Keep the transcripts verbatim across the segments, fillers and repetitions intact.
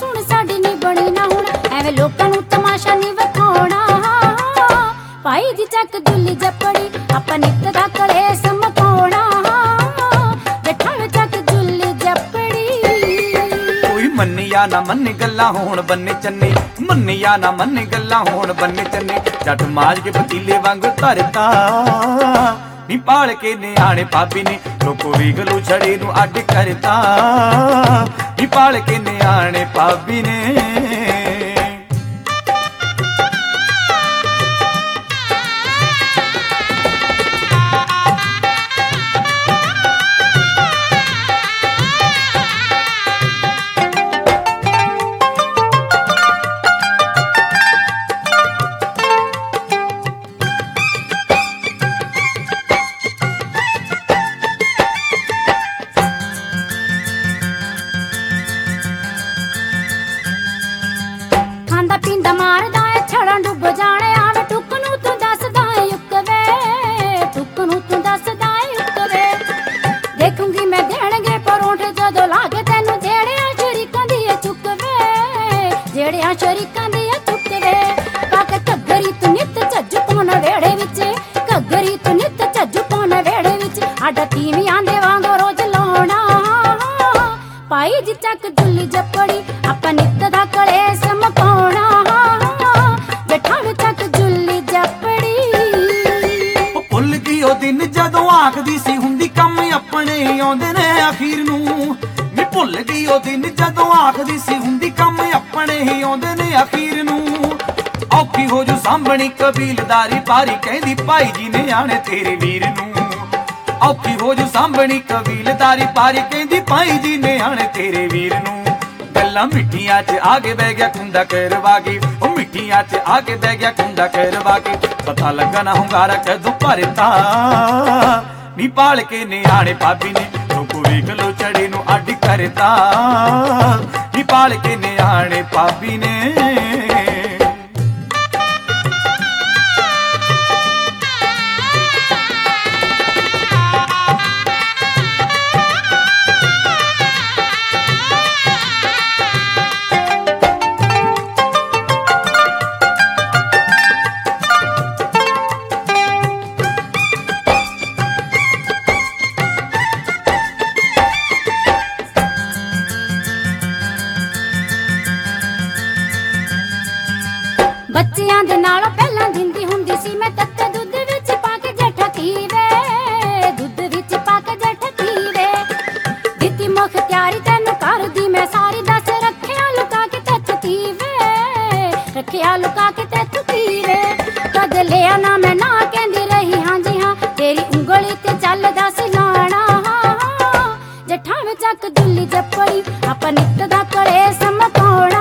सुन साडी नी बनी ना हुण एवें लोकां नूं तमाशा नी विखाउणा। पाई दी चक जुल्ली जपड़ी आपां नित दा कलेस मकाउणा। जट्टां वे चक जुल्ली जपड़ी कोई मन्नी या ना मन्नी गल्लां होण बन्ने चन्ने, मन्नी या ना मन्नी गल्लां होण बन्ने चन्ने। जट माज के पतीले वांग धरता नी पाल के नियाणे भाभी ने लोको वीगलू छड़े नू अड्ड करता नी पाल के नियाणे भाभी ने। मारदा है छड़ा डुब जाने आवे टुक नू तू दसदा है युक वे, टुक नू तू दसदा है युक वे। देखूंगी मैं देणगे परोठे जदों लागे तैनू जेड़ियां शरीकां दी चुक वे, जेड़ियां शरीकां दी चुक वे। पाके घग्गरी तू नित झज्जू पाउण वेड़े विच, घग्गरी तू नित झज्जू पाउण वेड़े विच आडा तीवियां दे वांगू रोज लाउणा। पाई जी चक जुल्ली जपड़ी आपां नित दा कलेस मकाउणा। दिन जदों आखदी सी हुंदी कम अपने आउंदे ने अखीर नू मैं भुल गई ओ दिन जदों आखदी सी हुंदी कम अपने ही आउंदे ने अखीर नू। औखी हो जू सांभणी कबीलदारी पारी कहंदी भाई जी ने आने तेरे वीर नू। औखी हो जू सांभणी कबीलदारी पारी कहंदी भाई जी ने आने तेरे वीर नू। गल्लां मिठियां च आगे बह गया खुंदा करवा गई, ओ मिठियां च आगे बह गया खुंदा करवा गई। पता लगा ना हुंगारा कदों भरता नी पाल के नियाणे भाभी ने लोको वीगलो छड़े नू अड्ड करता नी पाल के नियाणे भाभी ने। बच्चियां दे नालों पहलां दिंदी हुंदी सी मैं तत्ते दुध विच पाके जट्ठा खीवे, दुध विच पाके जट्ठा खीवे। दित्ती मुख्तियारी तैनू कर दी मैं सारी दस रखिया लुका के तैथों कीवे, रखिया लुका के तैथों कीवे। कद लिया ना मैं ना कहंदी रही हां जी हां तेरी उंगली ते चलदा सी लाणा। जट्ठां वे चक जुल्ली जपड़ी आपां नित दा कलेस मकाउणा।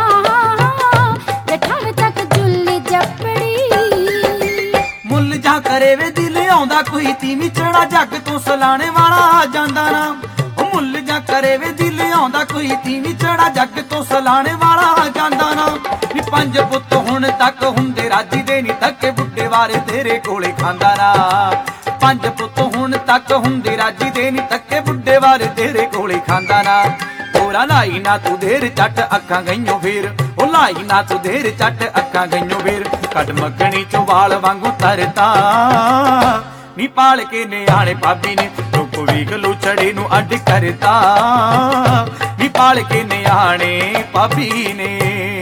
करे वे दिल आउंदा कोई तीवी चढ़ा जग तो सलाने वाला आ जांदा ना। ओ मुल जा करे वे दिल आउंदा कोई तीवी चढ़ा जग तो सलाने वाला आ जांदा ना। नी पंज पुत्त हुण तक हुंदे राजी दे नी तके बुड्ढे वारे तेरे कोले खांदा ना। पंज पुत्त हुण तक हुंदे राजी दे नी तके बुड्ढे वारे तेरे कोले खांदा ना। होरा लाई ना तू देर चट अखां गईयों फिर, ओ लाई ना तू देर चट अखां गईयों फिर। कट मखणी चो वाल वांगू तरता नी पाल के नियाणे भाभी ने लोको वीगलू छड़े नू अड्ड करता नी पाल के नियाणे भाभी ने।